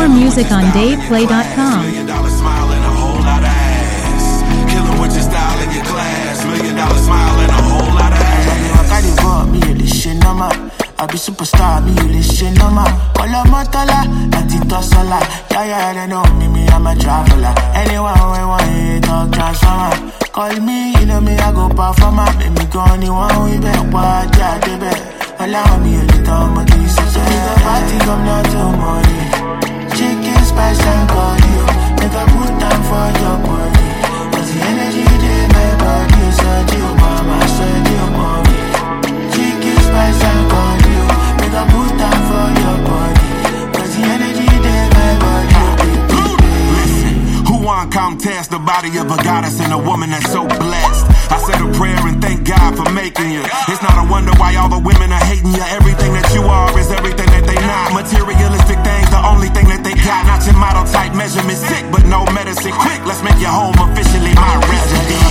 music on DavePlay.com. $1 million smile and a whole lot of ass. Killing with your style and your class. $1 million smile and a whole lot of ass. I got me a listen no I be superstar, me you listen no ma. Call Motala, Tito Sola. Yeah, they know me, I'm a traveler. Anyone we want it, talk transformer. Call me, you know me, I go performer. Make me go anyone we bet, what, yeah, they bet. Allow me a little more kiss. So if the party come down to money, chicken spice and cardio. Make a put down for your body. Cause the energy in my body is a deal, mama, so deal, mommy. Chicken spice and cardio. Make a put down for your body. Cause the energy in my body. Listen, who want contest the body of a goddess and a woman that's so blessed? I said a prayer and thank God for making you. It's not a wonder why all the women are hating you. Everything that you are is everything that they not. Materialistic things, the only thing that they got. Not your model type measurement, sick but no medicine. Quick, let's make your home officially my residence.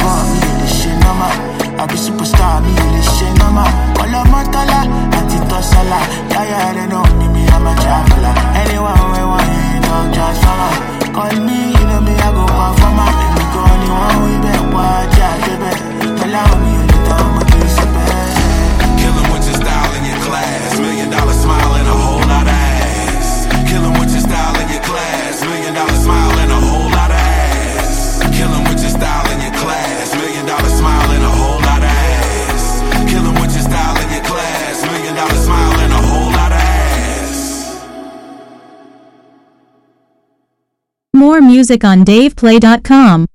I be superstar, me you listen no ma. Call Motala, Tito Sola. Yeah, they know me, I'm a traveler. Anyone we want it, talk transformer. Call me, you know me, I go performer. Let me go anyone we bet, watch out, baby. Allow me a little more kiss, baby. Killing with your style and your class. $1 million smile and a whole lot of ass. Killing with your style and your class. $1 million smile and a whole lot of ass. Killing with your style and your class. $1 million smile and a whole lot of ass. Killing with your style and your class. $1 million smile and a whole lot of ass. More music on DavePlay.com.